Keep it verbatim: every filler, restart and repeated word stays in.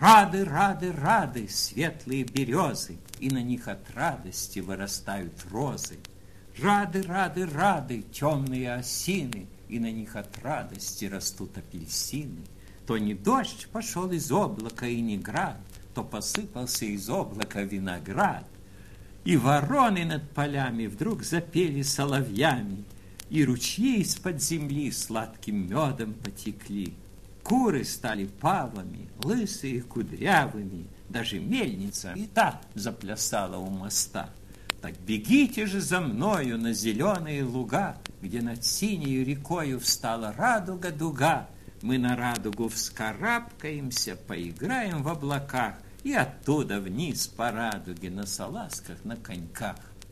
Рады, рады, рады светлые березы, и на них от радости вырастают розы. Рады, рады, рады темные осины, и на них от радости растут апельсины. То не дождь пошел из облака и не град, то посыпался из облака виноград. И вороны над полями вдруг запели соловьями, и ручьи из-под земли сладким медом потекли. Куры стали павами, лысые кудрявыми, даже мельница и та заплясала у моста. Так бегите же за мною на зеленые луга, где над синей рекою встала радуга-дуга. Мы на радугу вскарабкаемся, поиграем в облаках и оттуда вниз по радуге на салазках, на коньках.